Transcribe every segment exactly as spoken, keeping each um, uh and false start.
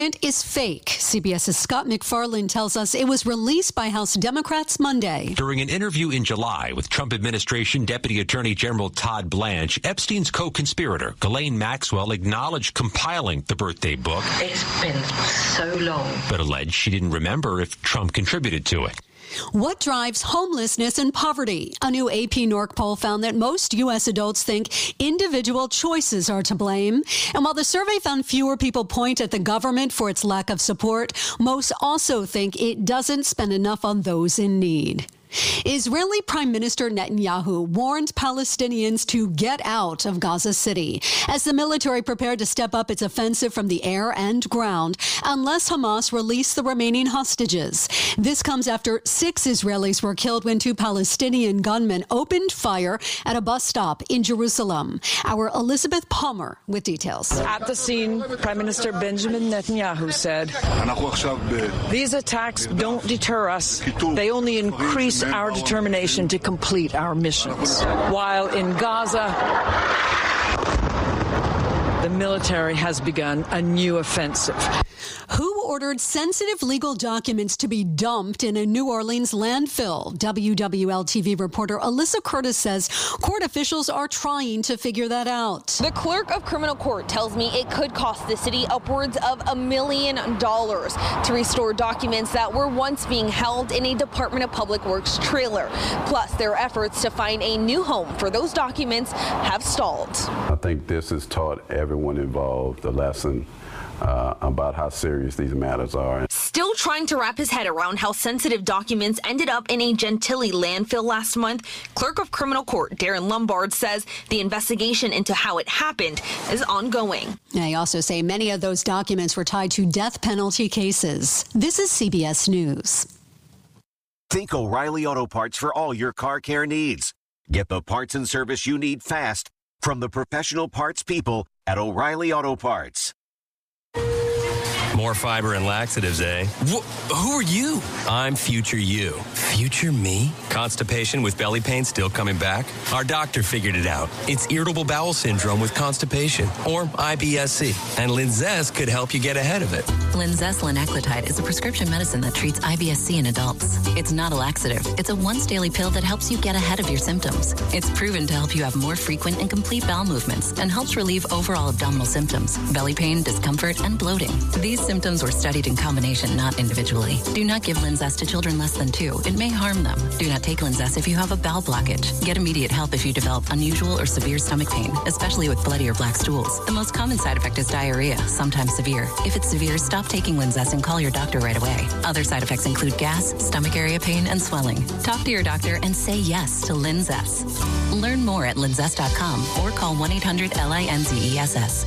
is fake. CBS's Scott McFarland tells us it was released by House Democrats Monday. During an interview in July with Trump administration Deputy Attorney General Todd Blanche, Epstein's co-conspirator Ghislaine Maxwell acknowledged compiling the birthday book. It's been so long. But alleged she didn't remember if Trump contributed to it. What drives homelessness and poverty? A new A P Norc poll found that most U S adults think individual choices are to blame. And while the survey found fewer people point at the government for its lack of support, most also think it doesn't spend enough on those in need. Israeli Prime Minister Netanyahu warned Palestinians to get out of Gaza City as the military prepared to step up its offensive from the air and ground unless Hamas released the remaining hostages. This comes after six Israelis were killed when two Palestinian gunmen opened fire at a bus stop in Jerusalem. Our Elizabeth Palmer with details. At the scene, Prime Minister Benjamin Netanyahu said, "These attacks don't deter us. They only increase our determination to complete our missions." While in Gaza, the military has begun a new offensive. Who ordered sensitive legal documents to be dumped in a New Orleans landfill? W W L T V reporter Alyssa Curtis says court officials are trying to figure that out. The clerk of criminal court tells me it could cost the city upwards of a million dollars to restore documents that were once being held in a Department of Public Works trailer. Plus, their efforts to find a new home for those documents have stalled. I think this has taught everyone involved a lesson Uh, about how serious these matters are. Still trying to wrap his head around how sensitive documents ended up in a Gentilly landfill last month, Clerk of Criminal Court Darren Lombard says the investigation into how it happened is ongoing. They also say many of those documents were tied to death penalty cases. This is C B S News. Think O'Reilly Auto Parts for all your car care needs. Get the parts and service you need fast from the professional parts people at O'Reilly Auto Parts. More fiber and laxatives, eh? Wh- who are you? I'm future you. Future me? Constipation with belly pain still coming back? Our doctor figured it out. It's irritable bowel syndrome with constipation, or I B S C. And Linzess could help you get ahead of it. Linzess linaclotide is a prescription medicine that treats I B S C in adults. It's not a laxative. It's a once-daily pill that helps you get ahead of your symptoms. It's proven to help you have more frequent and complete bowel movements and helps relieve overall abdominal symptoms, belly pain, discomfort, and bloating. These symptoms were studied in combination, not individually. Do not give Linzess to children less than two. It may harm them. Do not take Linzess if you have a bowel blockage. Get immediate help if you develop unusual or severe stomach pain, especially with bloody or black stools. The most common side effect is diarrhea, sometimes severe. If it's severe, stop taking Linzess and call your doctor right away. Other side effects include gas, stomach area pain, and swelling. Talk to your doctor and say yes to Linzess. Learn more at linzess dot com or call one eight hundred L I N Z E S S.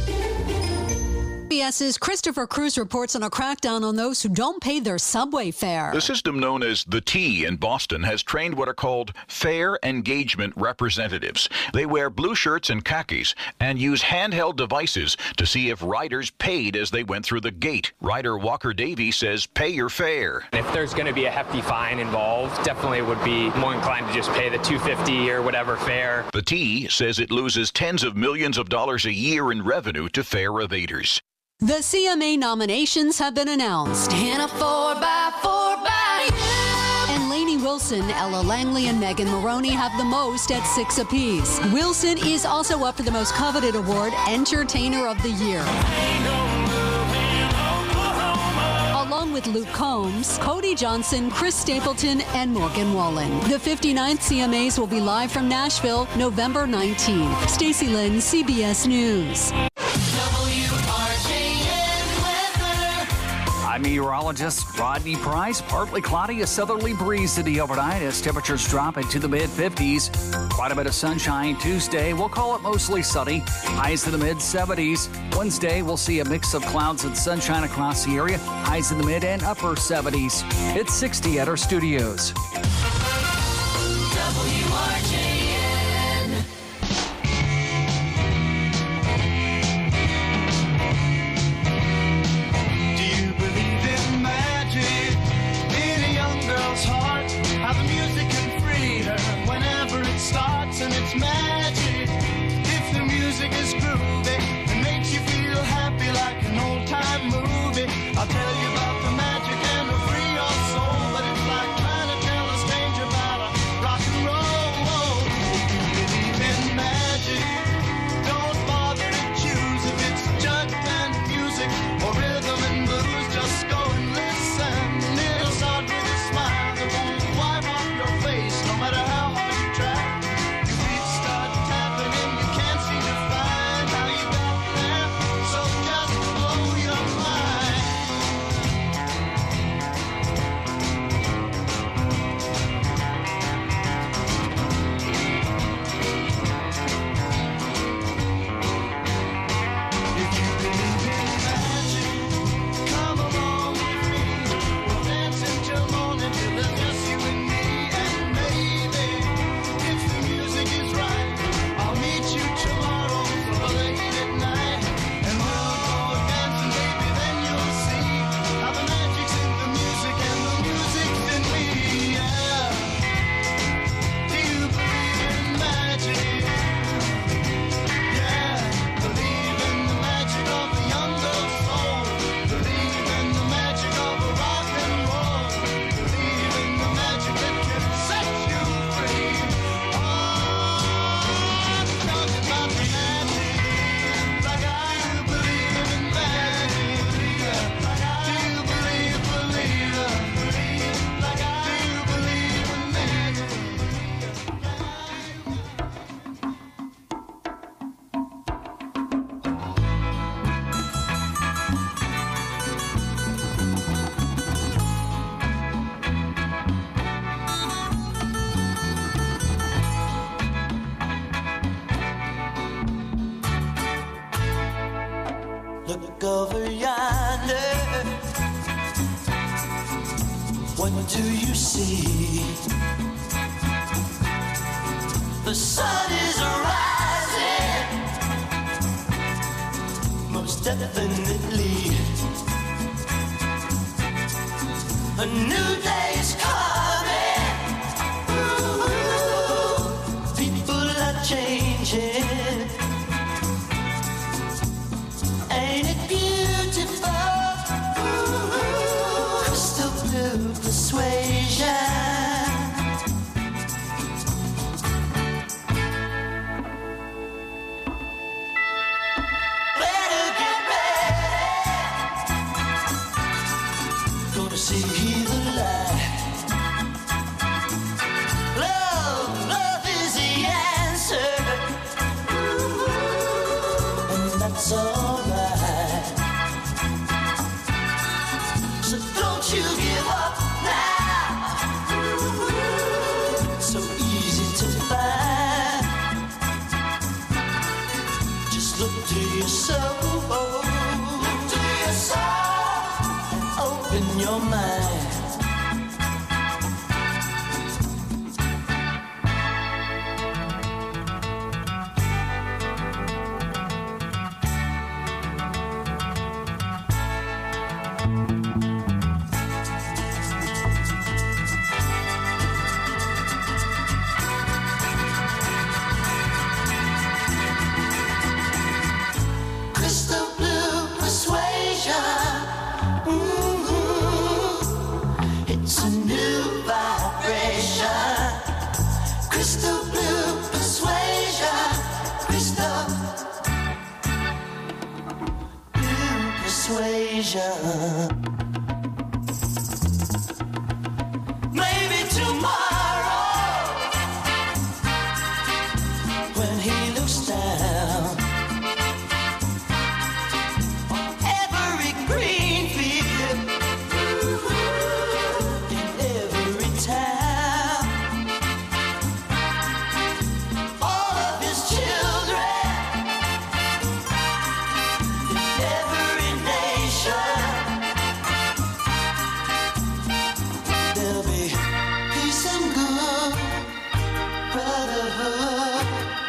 CBS's Christopher Cruz reports on a crackdown on those who don't pay their subway fare. The system known as the T in Boston has trained what are called fare engagement representatives. They wear blue shirts and khakis and use handheld devices to see if riders paid as they went through the gate. Rider Walker Davey says pay your fare. If there's going to be a hefty fine involved, definitely would be more inclined to just pay the two hundred fifty dollars or whatever fare. The T says it loses tens of millions of dollars a year in revenue to fare evaders. The C M A nominations have been announced. In a four by four by you. And Lainey Wilson, Ella Langley, and Megan Maroney have the most at six apiece. Wilson is also up for the most coveted award, Entertainer of the Year. Along with Luke Combs, Cody Johnson, Chris Stapleton, and Morgan Wallen. The fifty-ninth C M As will be live from Nashville, November nineteenth. Stacey Lynn, C B S News. I'm meteorologist Rodney Price. Partly cloudy, a southerly breeze today overnight as temperatures drop into the mid fifties. Quite a bit of sunshine Tuesday. We'll call it mostly sunny. Highs in the mid seventies. Wednesday, we'll see a mix of clouds and sunshine across the area. Highs in the mid and upper seventies. It's sixty at our studios. W R J N. How the music can free her whenever it starts, and it's magic. If the music is groovy and makes you feel happy like an old time movie, What do you see? The sun is rising, most definitely. A new day is coming. Ooh, people are changing. Ain't it beautiful? Ooh, crystal blue persuasion. Better get ready. Gonna see the light. Love, love is the answer. Ooh, and that's alright. So don't you give up now. Ooh, so easy to find. Just look to your soul. Look to your soul and open your mind. Crystal blue persuasion. Mm-hmm. It's a new vibration. Crystal blue persuasion. Crystal blue persuasion. Maybe tomorrow, when he looks down on every green field, in every town, all of his children, in every nation, there'll be peace and good brotherhood.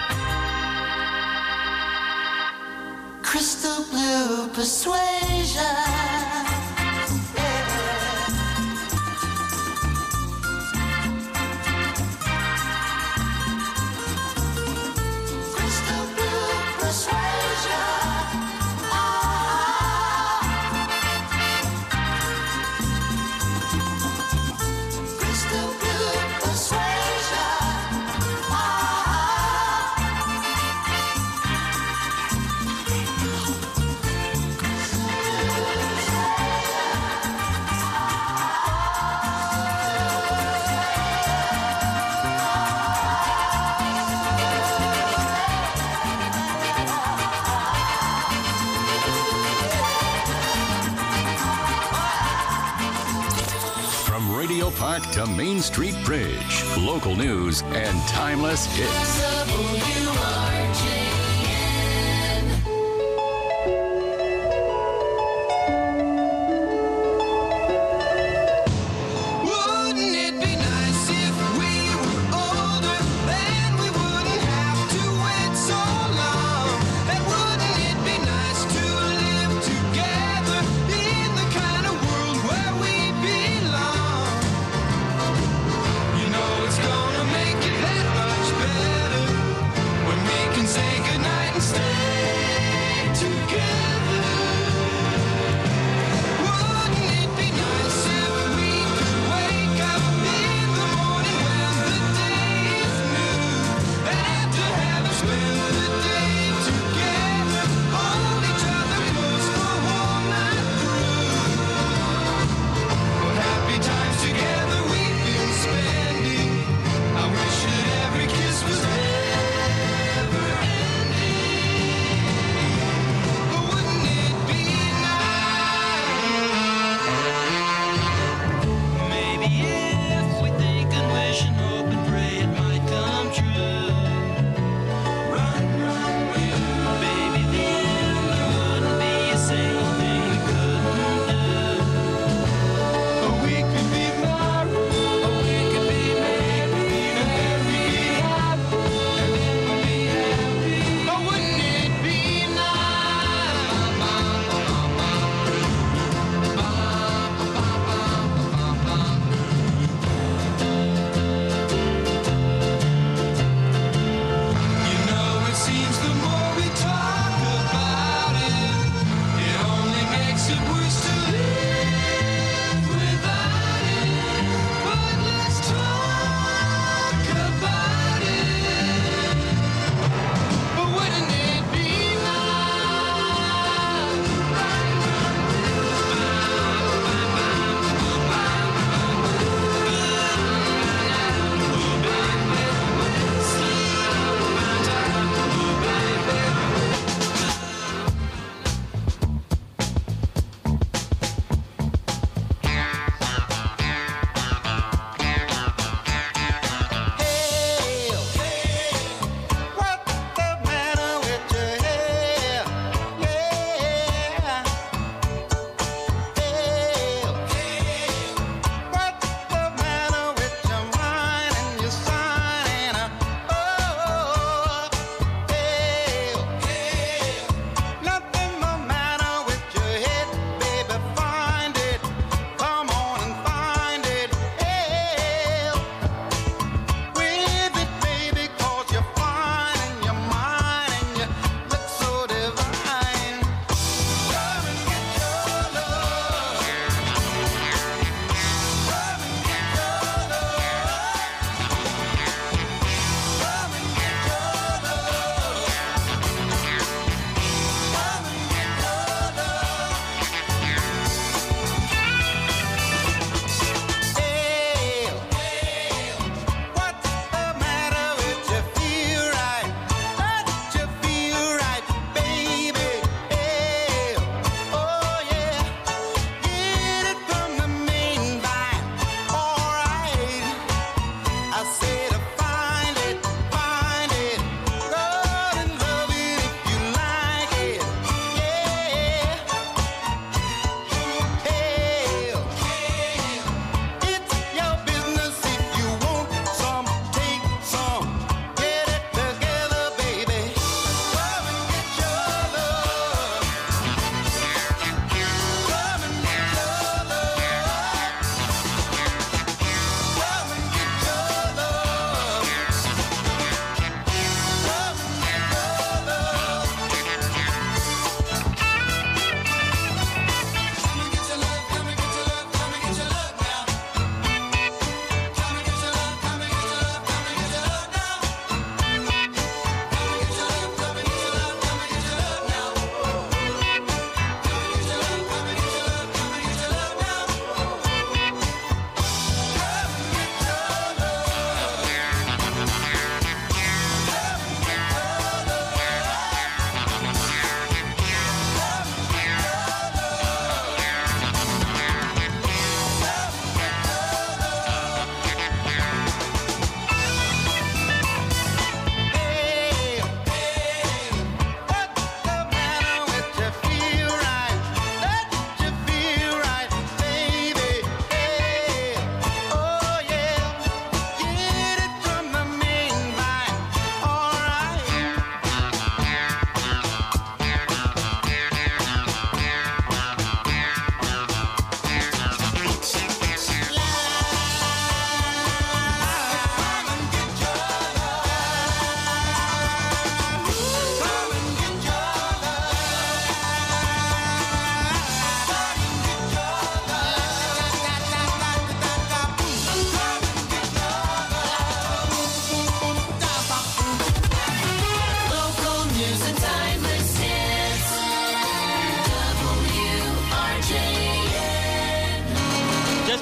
Crystal blue persuasion. Crystal blue persuasion. Ah. Crystal blue persuasion. Ah. From Radio Park to Main Street Bridge, local news and timeless hits. Wouldn't it be nice if we were older? Then we wouldn't have to wait so long. And wouldn't it be nice to live together in the kind of world where we belong? You know it's gonna make it that much better when we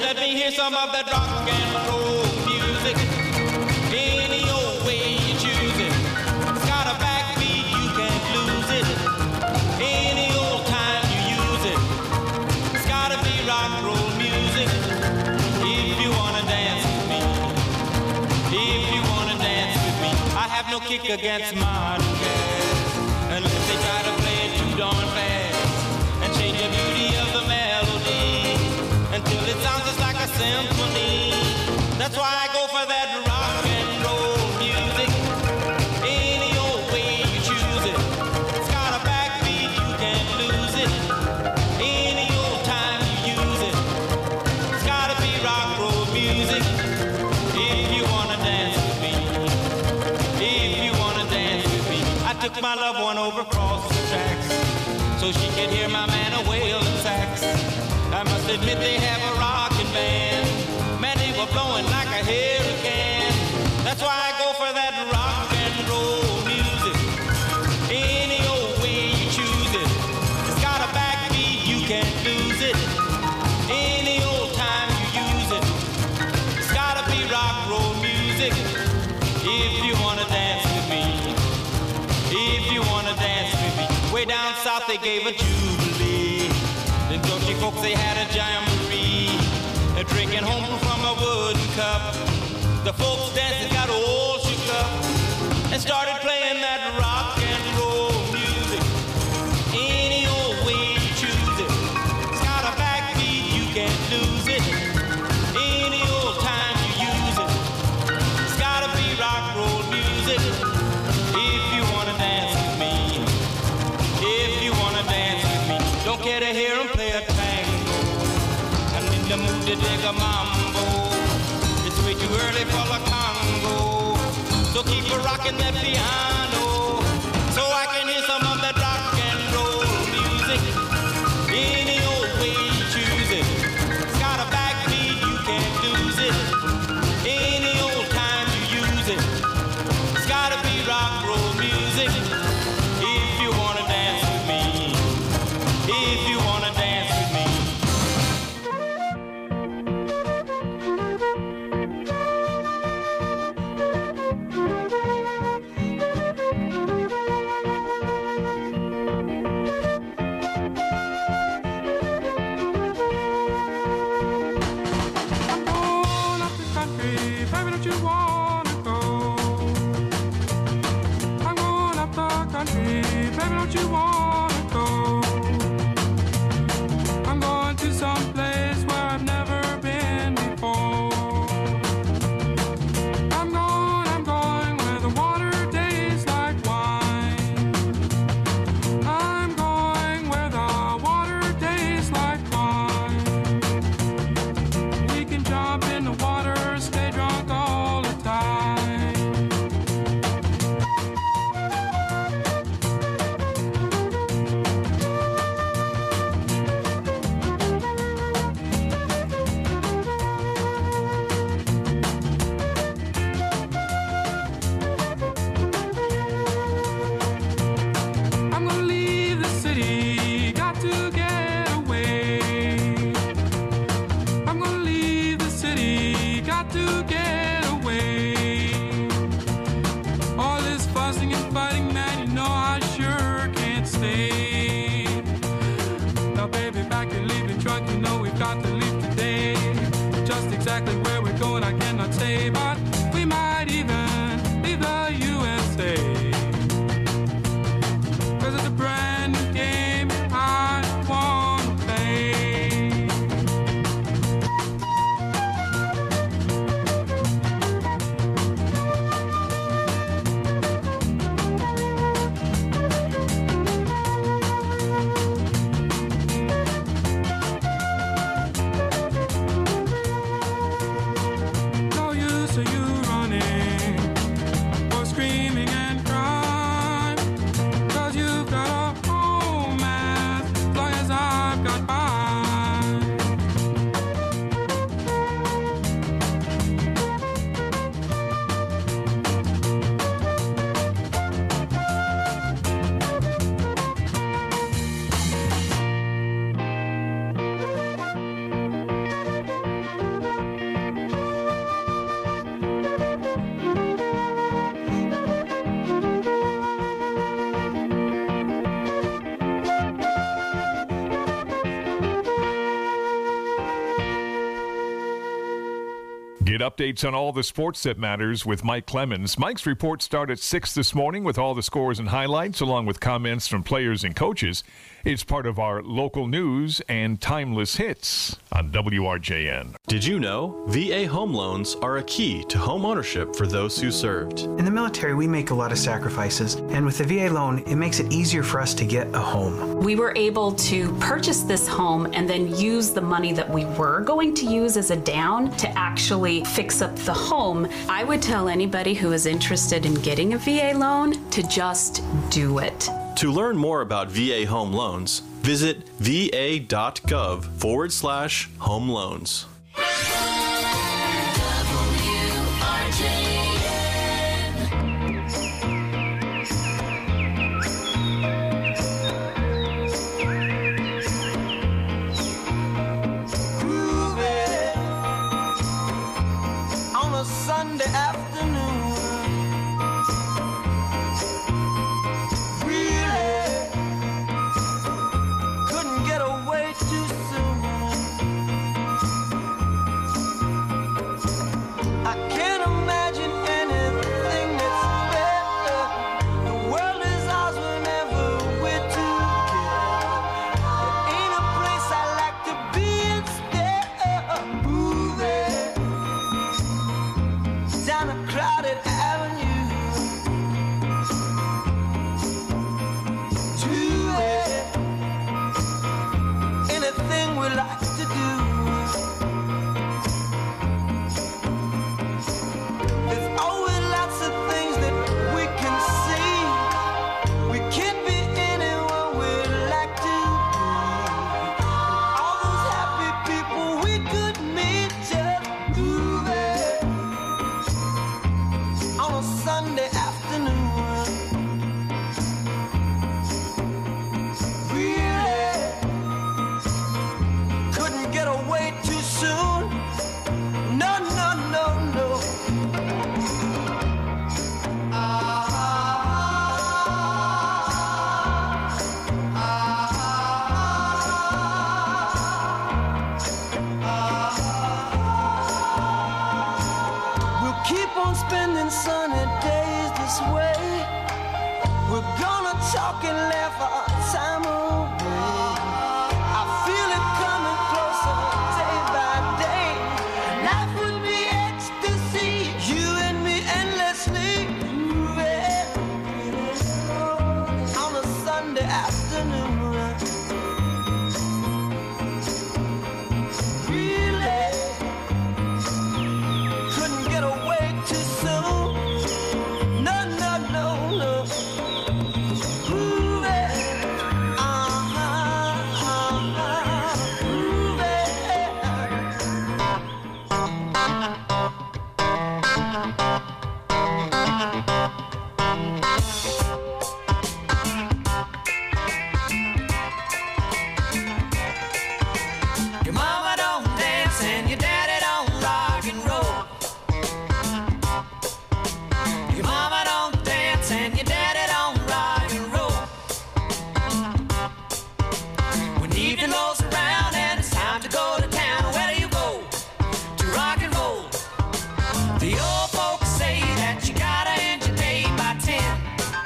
let me hear some of that rock and roll music. Any old way you choose it. It's got a backbeat, you can't lose it. Any old time you use it. It's gotta be rock and roll music. If you wanna dance with me. If you wanna dance with me. I have no kick against modern jazz, unless they try to play it too darn fast and change the beauty of the melody until it sounds just like a symphony. That's why I go for that rock and roll music. Any old way you choose it. It's got a backbeat, you can't lose it. Any old time you use it. It's gotta be rock and roll music. If you wanna dance with me. If you wanna dance with me. I took my loved one over across the tracks so she could hear my man a wailing sax. I must admit they have a rockin' band. Man, they were blowing like a hurricane. That's why I go for that rock and roll music. Any old way you choose it. It's got a backbeat, you can't lose it. Any old time you use it. It's gotta be rock and roll music. If you wanna dance with me. If you wanna dance with me. Way down south they gave a jubilee. The Dutchy folks, they had a jamboree, a drinking home from a wooden cup. The folks dancing got all shook up and started playing that rock and roll music. Any old way you choose it. It's got a backbeat, you can't lose it. Any old time you use it. It's gotta be rock and roll music. If you wanna dance with me. If you wanna dance with me. Don't care to hear 'em play a tango. I'm in the mood to dig a mambo. It's way too early for the Congo. So keep a rocking that piano so I can hear some of that rock and roll music. Any old way you choose it. It's got a backbeat, you can't lose it. Any old time you use it. It's gotta be rock and roll music. If you wanna dance with me. If you wanna dance with me. I'm going up the country, baby, don't you wanna go? I'm going up the country, baby, don't you wanna go? I'm going to some place where I've never been before. I'm going, I'm going where the water tastes like wine. I'm going where the water tastes like wine. We can jump in the water, stay drunk all the time. I'm gonna leave the city, got to get away. I'm gonna leave the city, got to get away. All this fussing and fighting, man, you know I sure can't stay. Now, baby, back your leaving truck, you know we've got to leave today. Just exactly where we're going, I cannot say, but we might even leave the U S A. Cause it's a brand new game I wanna play. Get updates on all the sports that matters with Mike Clemens. Mike's reports start at six this morning with all the scores and highlights, along with comments from players and coaches. It's part of our local news and timeless hits on W R J N. Did you know V A home loans are a key to home ownership for those who served? In the military, we make a lot of sacrifices, and with the V A loan, it makes it easier for us to get a home. We were able to purchase this home and then use the money that we were going to use as a down to actually fix up the home. I would tell anybody who is interested in getting a V A loan to just do it. To learn more about V A home loans, visit va.gov forward slash home loans. On a Sunday afternoon, really couldn't get away too soon. I can't imagine anything that's better. The world is ours whenever we're together. There ain't a place I like to be instead of moving down a crowded avenue to it. Anything we like to do. There's always lots of things that we can see. We can't be anyone we'd like to be. All those happy people we could meet just moving on a Sunday afternoon. Really couldn't get away too soon. No, no, no, no. We'll keep on spending sunny days this way. We're gonna talk and laugh our time away. I feel it coming closer day by day. Life would be ecstasy, you and me endlessly moving on a Sunday afternoon. Really couldn't get away too soon. No, no, no, no. Moving, uh-huh, uh-huh, moving. Your mama don't dance and your daddy don't rock and roll. Your mama don't dance and your daddy don't rock and roll. When evening rolls around and it's time to go to town, where do you go to rock and roll? The old folks say that you gotta end your day by ten.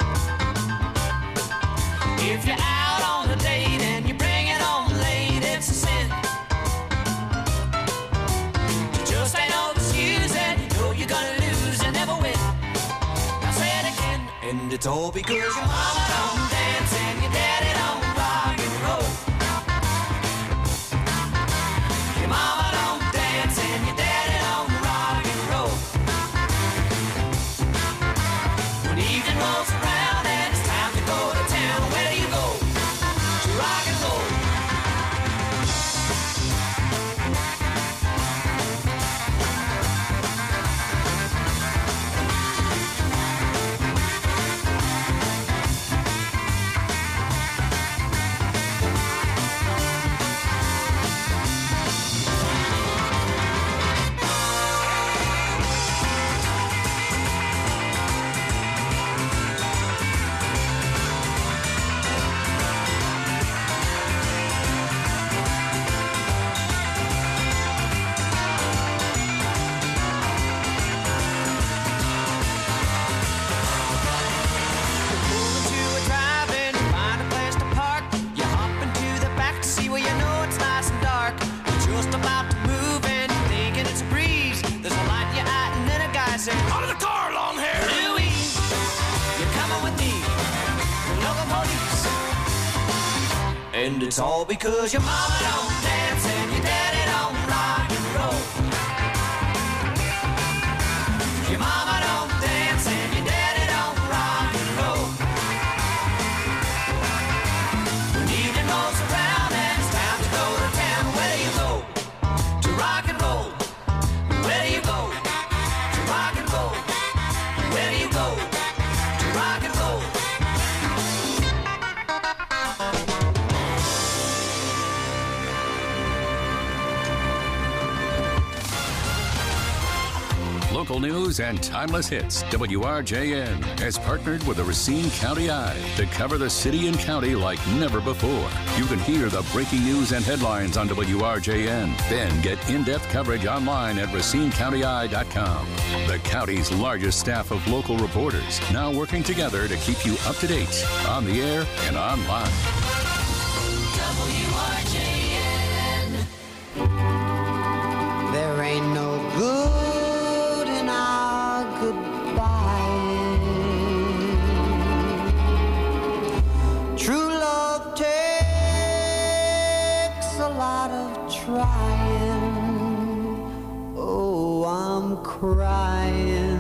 If you're out on a date and you bring it home late, it's a sin. You just ain't no excuse and you know you're gonna lose and never win. Now say it again, and it's all because your mama don't dance and your daddy don't rock and roll. Your mama don't dance and your daddy don't rock and roll. When evening rolls around and it's time to go to town, where do you go to rock and roll? said, out of the car, long hair. Louie, you're coming with me. No the police. And it's all because your mama don't dance and your daddy don't rock and roll. Your mama don't dance and your daddy don't rock and roll. When evening rolls around and it's time to go to town, where do you go? To rock and roll. Where do you go? To rock and roll. Where do you go? To rock and roll. Local news and timeless hits. W R J N has partnered with the Racine County Eye to cover the city and county like never before. You can hear the breaking news and headlines on W R J N. Then get in-depth coverage online at racine county eye dot com. The county's largest staff of local reporters now working together to keep you up to date on the air and online. W R J N. There ain't no good in our goodbye. True love takes a lot of trying. Oh, I'm crying.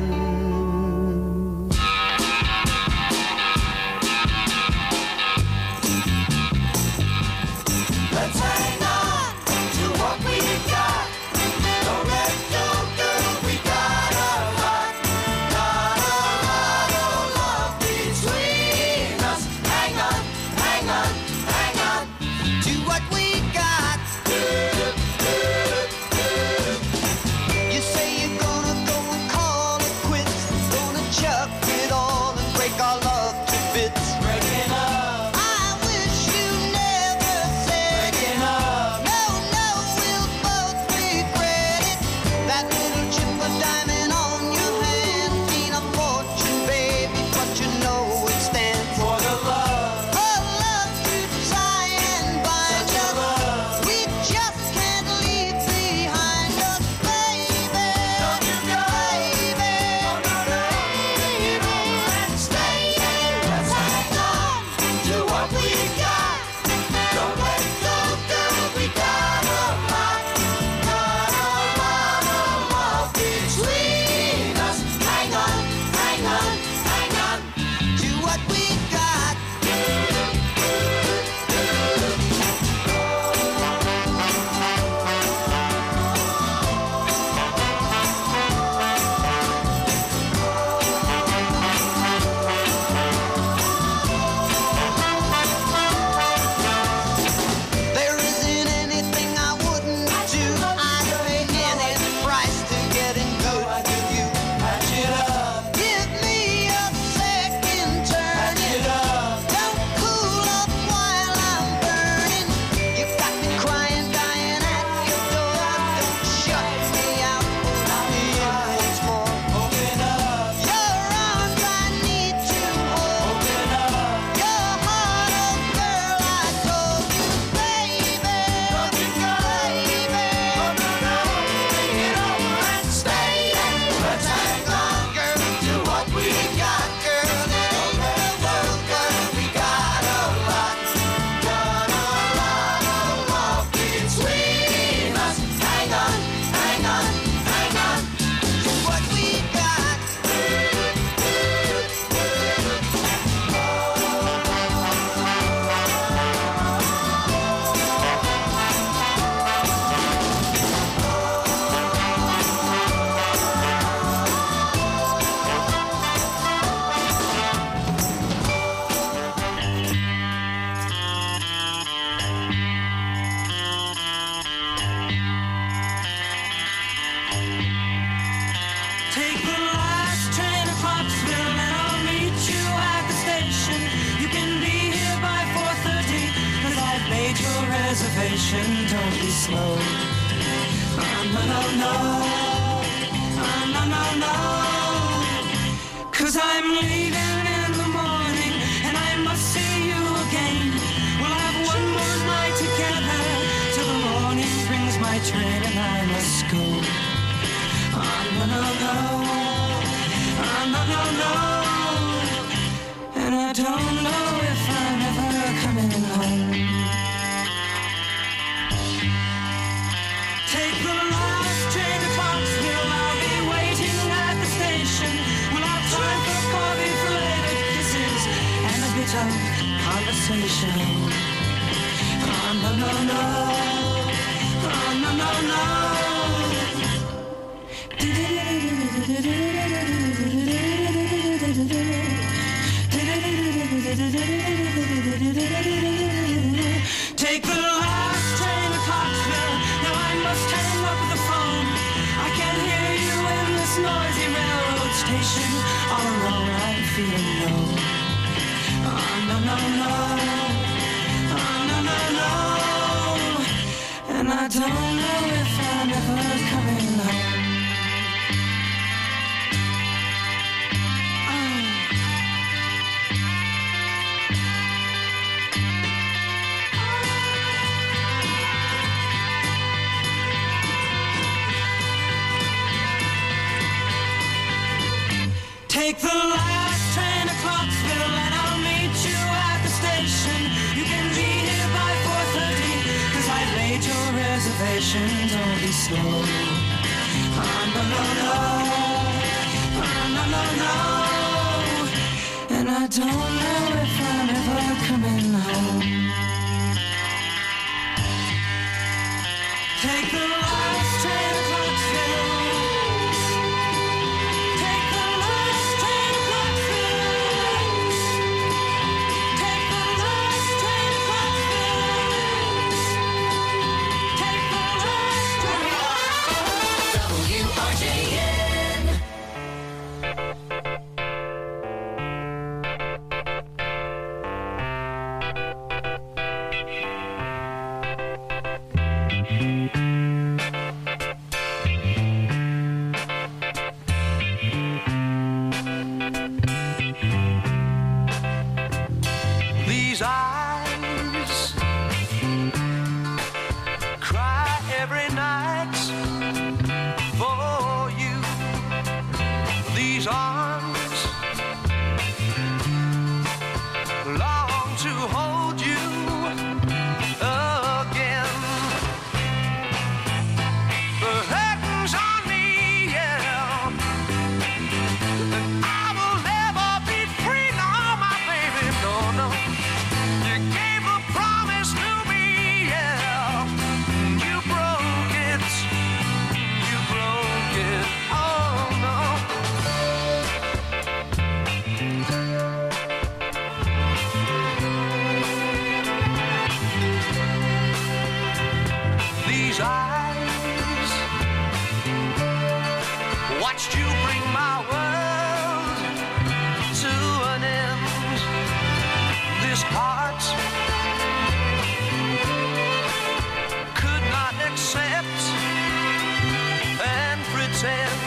Let's hang on to what we got. Don't let go, girl, we got a lot. Got a lot of love between us. Hang on, hang on, hang on to what we got. You say you're gonna go and call it quits. Gonna chuck it all and break our love to bits. Breaking up. I wish you never said it. No, no, we'll both regret it. That little chip of diamond on your hand mean a fortune, baby, but you know it stands for the love. For love to tie and bind us. We just can't leave behind us, baby. Don't you know, baby? Don't you know, let's stay here. Let's hang on to what we got. Don't let go, girl, we got a lot. Got a lot of love between us. Hang on, hang on, hang on to what we got. There isn't anything I wouldn't do. I'd pay any price to getting good with you. Patch it up. Give me a second turn. Patch it up. Don't cool up while I'm burning. You've got me crying, dying at your door. Don't shut me out. Let me in once more. Open up. Your arms I need to hold. Open up. Your heart, oh girl, I told you, baby. Don't you go, baby. Open up. Bring it over and stay. Let's hang on, girl, to what we got, girl. It ain't the world, girl. We got a lot. Got a lot of love between us. Hang on, hang on, hang on to what we got. Take the last train to Clarksville and I'll meet you at the station. You can be here by four thirty cause I've made your reservation. Don't be slow. Oh, no, no, no. Oh, no, no, no. Cause I'm leaving in the morning and I must see you again. We'll have one more night together till the morning brings my train and I must go. Oh, no, no, no. Oh, no, no, no. And I don't know if I'm ever coming home. Take the last train to Clarksville. I'll be waiting at the station. We'll have time for coffee, for later kisses, and a bit of conversation. Oh, no, no, no. Oh, no, no, no. Take the last train to Clarksville. Now I must hang up the phone. I can't hear you in this noisy railroad station. All alone I'm feeling low. Oh, no, no, no. Oh, no, no, no. And I don't know if I'm ever coming home. Take the last train to Clarksville and I'll meet you at the station. You can be here by four thirty, cause I've made your reservation. Don't be slow. Oh, no, no, no. Oh, no, no, no. And I don't know if I'm ever coming home. Take the last train to Clarksville. These eyes cry every night for you. These arms long to hold you again. The curtains on me, yeah. And I will never be free, no, my baby, no, no. You gave a promise to me, yeah. You broke it, you broke it, oh no. These eyes watched you bring my world to an end. This heart could not accept and pretend.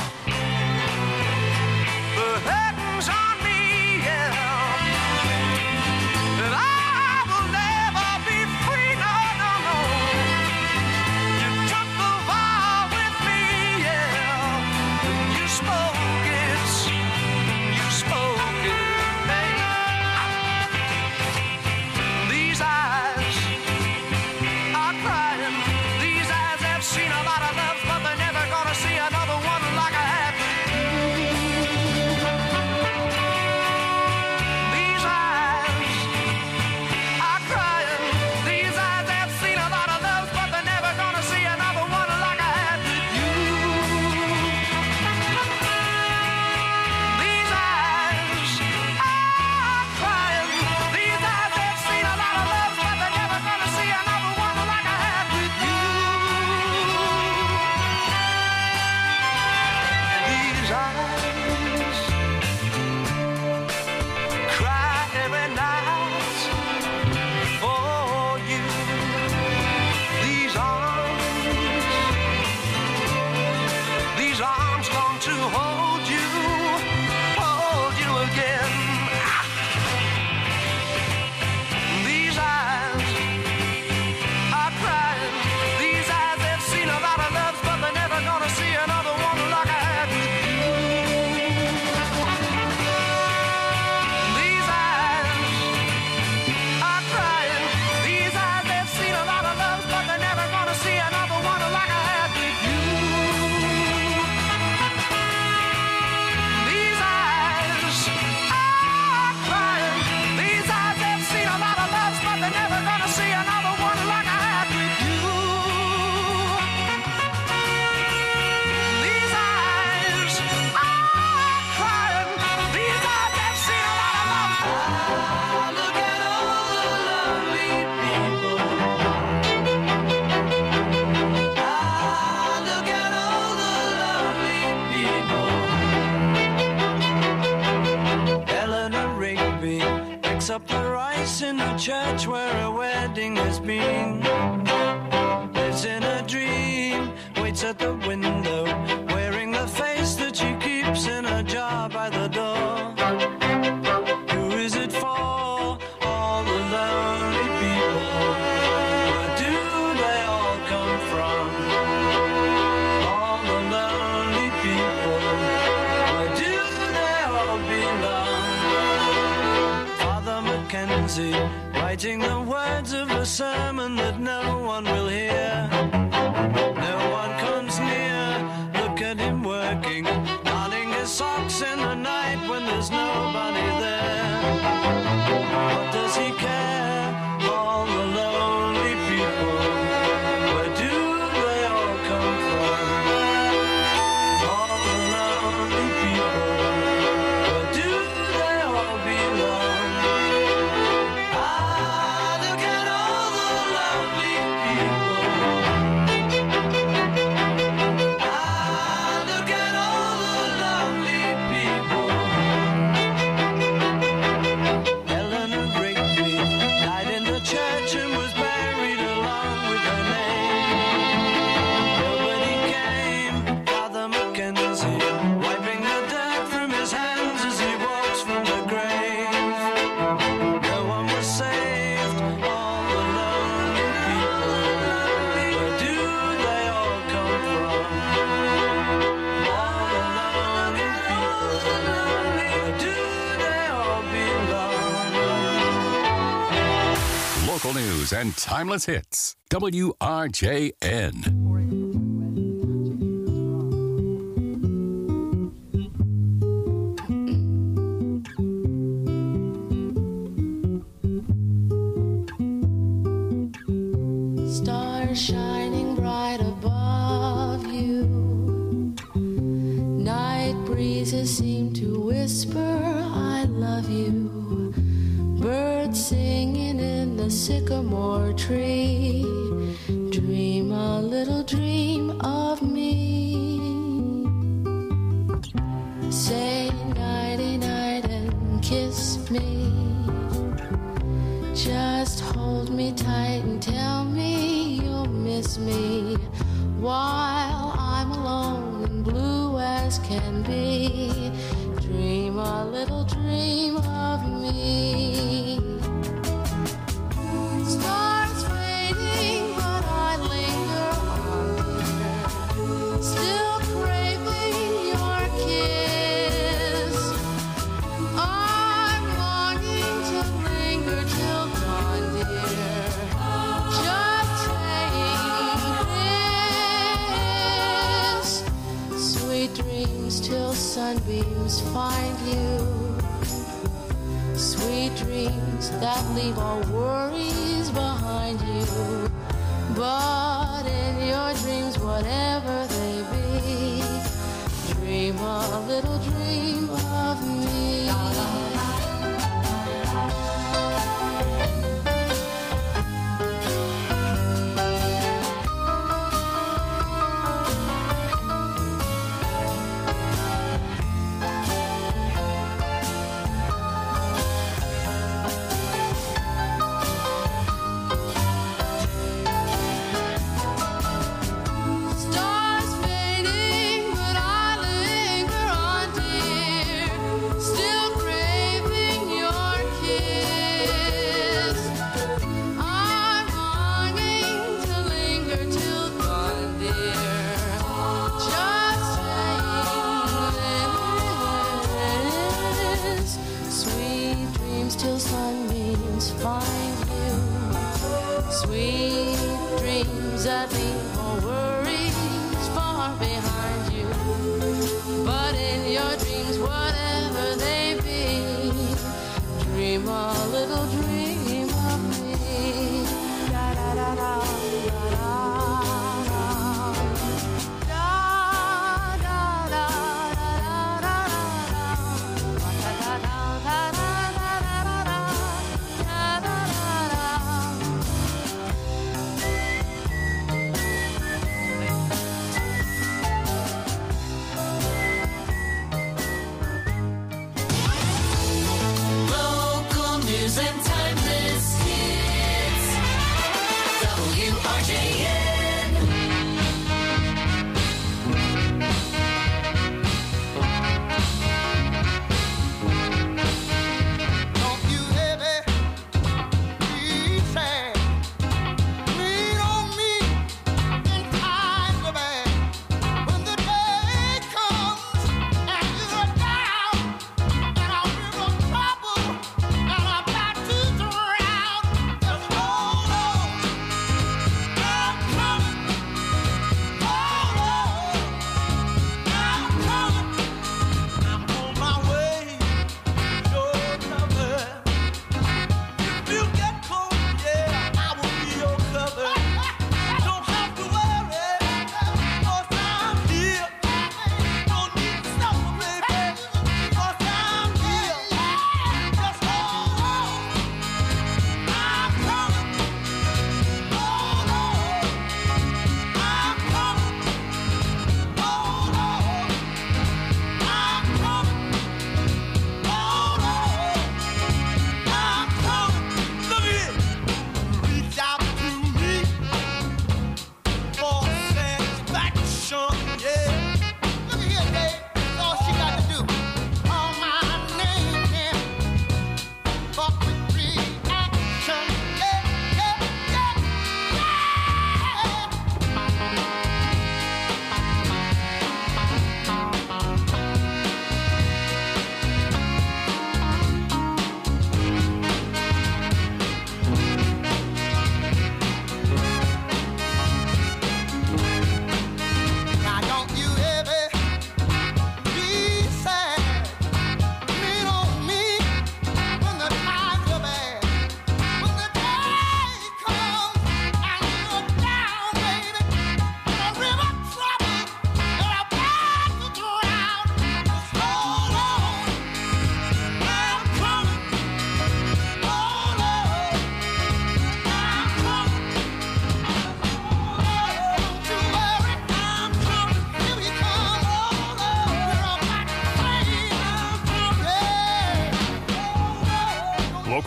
The curtains on me, yeah. And I will never be free, no, no, no. You took the vow with me, yeah. And you spoke it, you spoke it, babe. These eyes are crying. These eyes have seen a lot of loves, but they're never gonna see another one like I had with you. These eyes are crying. These eyes have seen a lot of loves, but they're never gonna see another one like I had with you. These eyes are crying. These eyes have seen a lot of loves, but they're never gonna see another one like I had with you. These eyes cry every night for you. These arms, these arms long to hold you, hold you again. These eyes are crying. These eyes have seen a lot of loves, but they're never gonna see another one like I had with you. church where a wedding has been. Lives in a dream, waits at the window, wearing the face that she keeps in a jar by the door. Who is it for? All the lonely people. Where do they all come from? All the lonely people. Where do they all belong? Father Mackenzie, writing the words of a sermon that no one will hear. No one comes near. Look at him working, darning his socks in the night when there's nobody there. What does he care? All the lonely people. Where do they all come from? All the lonely people. Where do they all belong? Ah, look at all the lonely people. Ah, look at all the lonely people. Eleanor Rigby died in the church and was buried along with her name. Nobody came. Father Mackenzie, wiping the dirt from his hands as he walks from the grave. No one was saved. All the lonely people. Where do they all come from? All the lonely people. Where do they all belong? Local news and timeless hits. W R J N. Stars shining bright above you. Night breezes seem to whisper, I love you. Birds singing in the sycamore tree. Dream a little dream of me. Say nighty night and kiss me. Just hold me tight and tell me you'll miss me while I'm alone and blue as can be. Dream a little dream of me. Stars fading, but I linger on, dear. Still craving your kiss. I'm longing to linger till dawn, dear. Just saying this. Sweet dreams till sunbeams find you. Sweet dreams that leave all worries behind you. But in your dreams, whatever they be, dream a little dream of me. Stars fading, but I linger on, dear.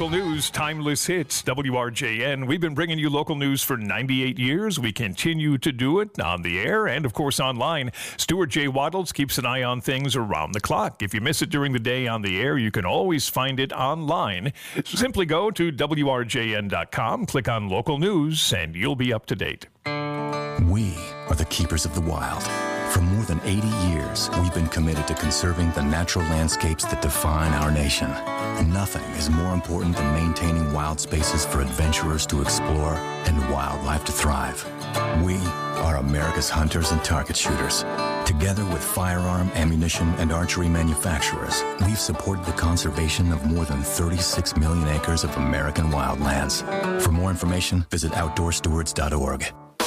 Local news, timeless hits, W R J N. We've been bringing you local news for ninety-eight years. We continue to do it on the air and, of course, online. Stuart J. Waddles keeps an eye on things around the clock. If you miss it during the day on the air, you can always find it online. Simply go to W R J N dot com, click on local news, and you'll be up to date. We are the keepers of the wild. For more than eighty years, we've been committed to conserving the natural landscapes that define our nation. Nothing is more important than maintaining wild spaces for adventurers to explore and wildlife to thrive. We are America's hunters and target shooters. Together with firearm, ammunition, and archery manufacturers, we've supported the conservation of more than thirty-six million acres of American wildlands. For more information, visit outdoor stewards dot org.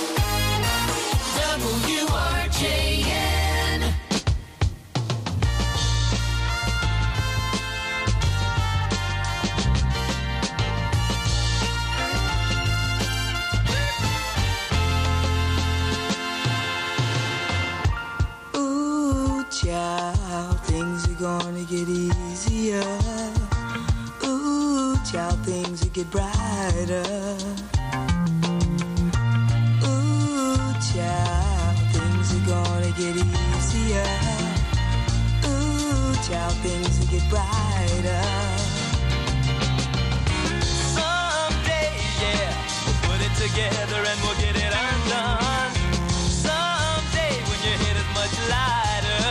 W R J N. Ooh, child, things are gonna get easier. Ooh, child, things will get brighter. Child, things are gonna get easier. Ooh, child, things will get brighter. Someday, yeah, we'll put it together and we'll get it undone. Someday when your head is much lighter.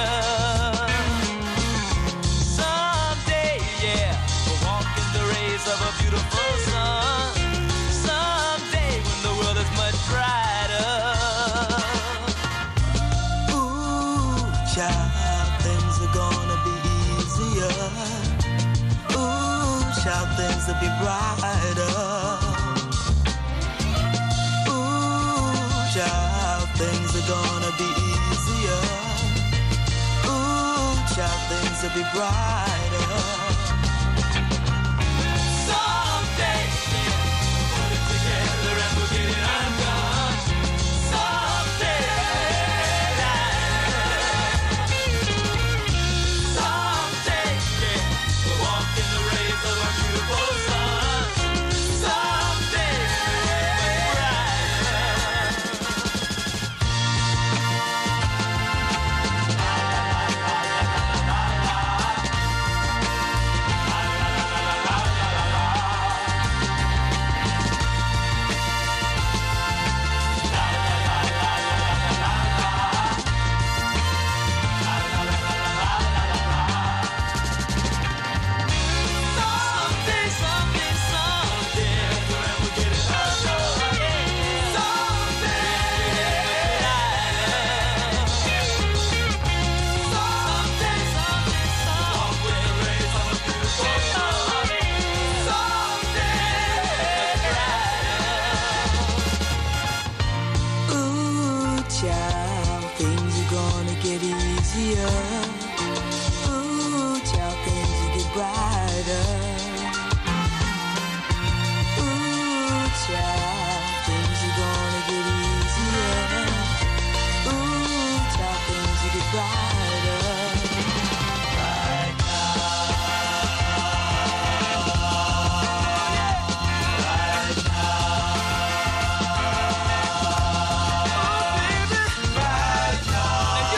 Someday, yeah, we'll walk in the rays of a beautiful sun. Someday when the world is much brighter. Child, things are gonna be easier. Ooh, child, things will be brighter. Ooh, child, things are gonna be easier. Ooh, child, things will be brighter. Someday, we'll put it together and we'll get it undone. Someday.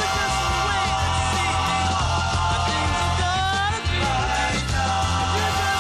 Right now.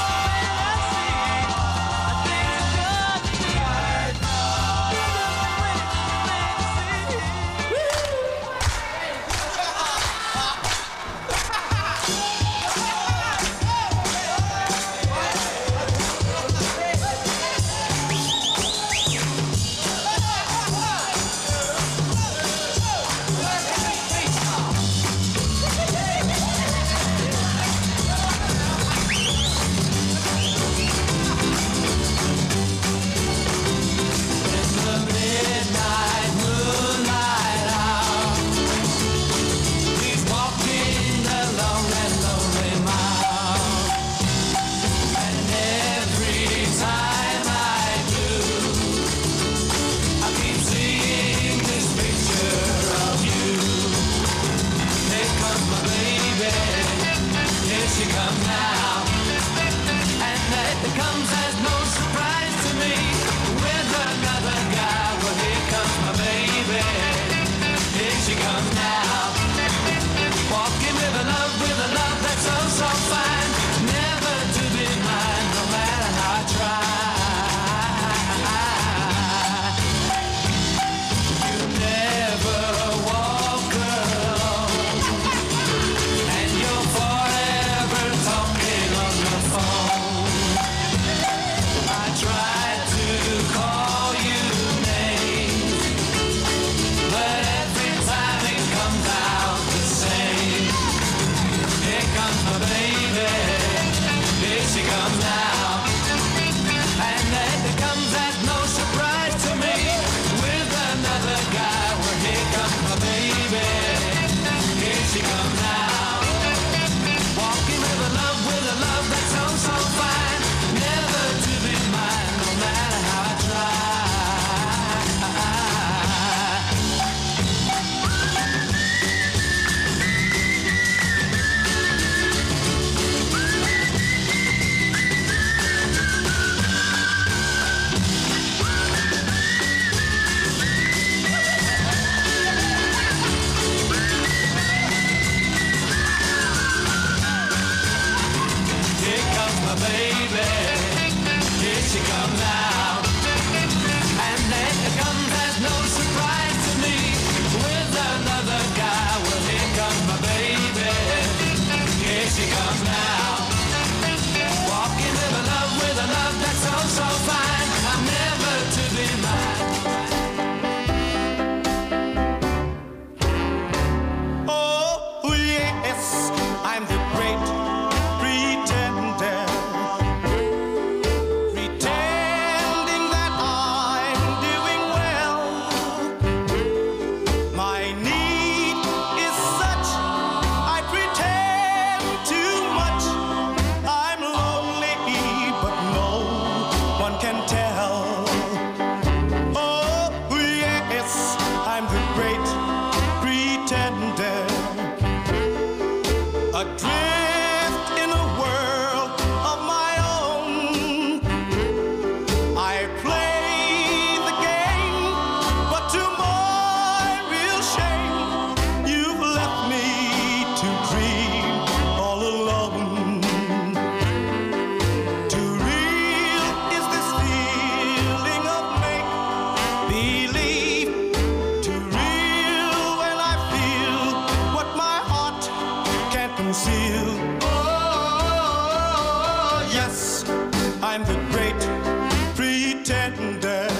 adrift in a world of my own. I play the game, but to my real shame, you've left me to dream all alone. Too real is this feeling of make-believe. Too real when I feel what my heart can't conceal. Oh, yes, I'm the great pretender,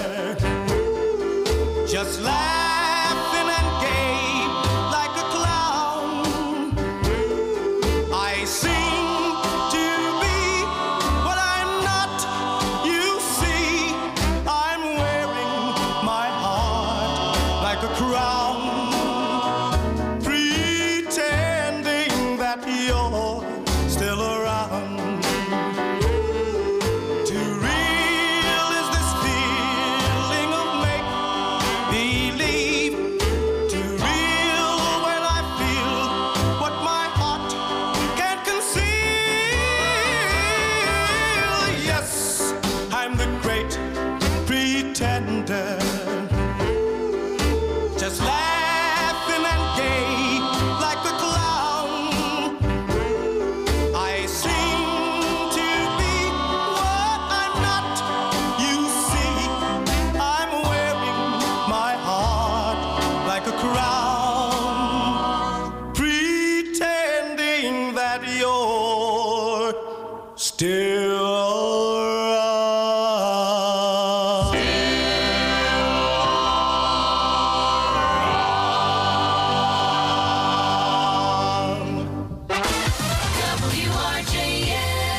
just laughing and gay like a clown. I seem to be what I'm not. You see, I'm wearing my heart like a crown, pretending that you're still around. Too real is this feeling of make-believe. Too real when I feel what my heart can't conceal. Yes, I'm the great pretender, just laughing and gay like a clown. I seem to be what I'm not. You see, I'm wearing my heart like a crown, pretending that you're still around. W R J N.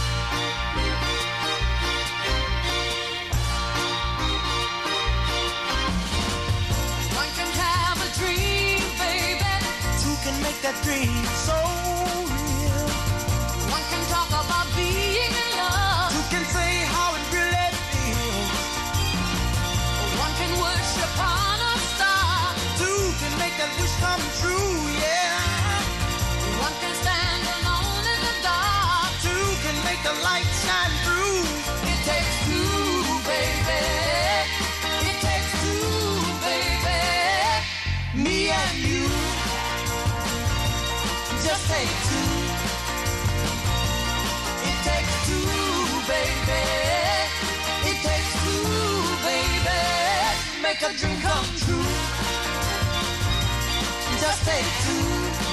One can have a dream, baby. Two can make that dream so real. One can talk about being in love. Two can say how it really feels. One can worship on a star. Two can make that wish come true, yeah. One can stand alone in the dark. Two can make the light shine through. It takes two, baby. It takes two, baby. Me and you. Just take two. It takes two, baby. It takes two, baby. Make a dream come true. Just take two.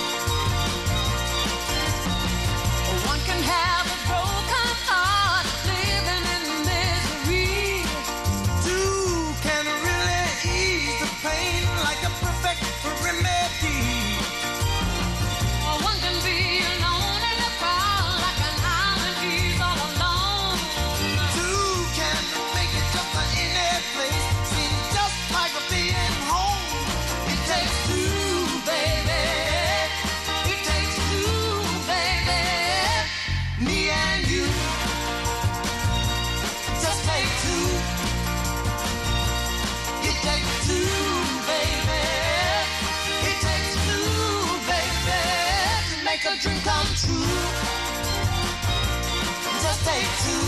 One can have a broken heart, living in misery. Two can really ease the pain like a perfect remedy. One can be alone in a crowd like an island he's all alone. Two can make it just like any place, seem just like being home. It takes two, baby. It takes two, baby. Me and you. Just take two. It takes two, baby. It takes two, baby. To make a dream come true. Just take two.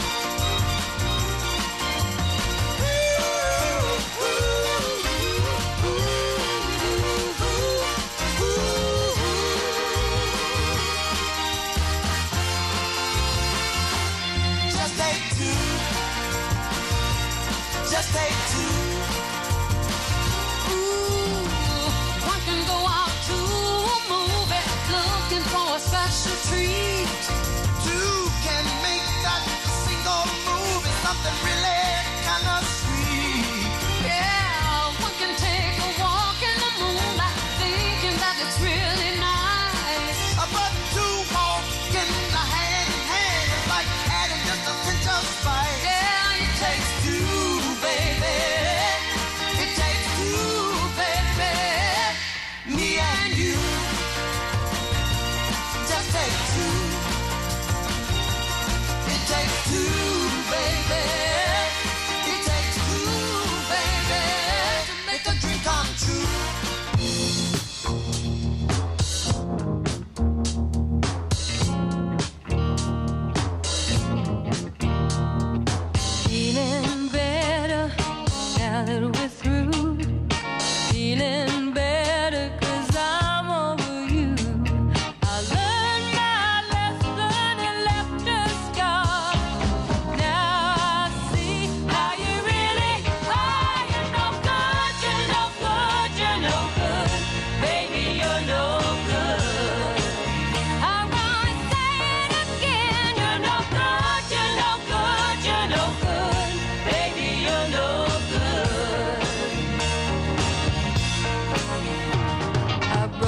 Just take two. Just take two. Ooh, one can go out to a movie looking for a special treat. Two can make that single movie something really kind of sweet. Yeah, one can take a walk in the moonlight thinking that it's really nice. But two walking hand in hand is like adding just a pinch of spice. Yeah, it takes two, baby. It takes two, baby. Me and you. Just take two. It takes two, baby.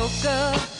woke up